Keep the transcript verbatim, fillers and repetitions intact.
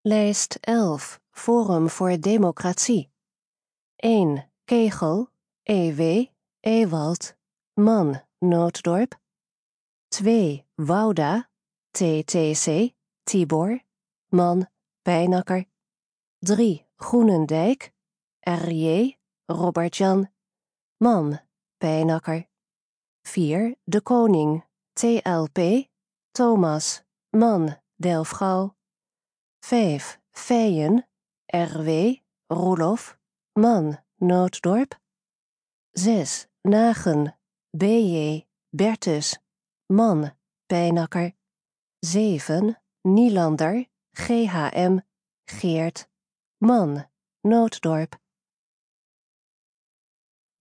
Lijst elf. Forum voor Democratie. één. Kegel, E W, Ewald, Man, Nooddorp. twee. Wouda, T T C, Tibor, Man, Pijnakker. drie. Groenendijk, R J, Robert-Jan, Man, Pijnakker. vier. De Koning, T L P, Thomas, Man, Delfgauw. vijf. Feijen, R W, Roelof, Man, Nooddorp. zes. Nagen, B J, Bertus, Man, Pijnakker. zeven. Nielander, G H M, Geert, Man, Nooddorp.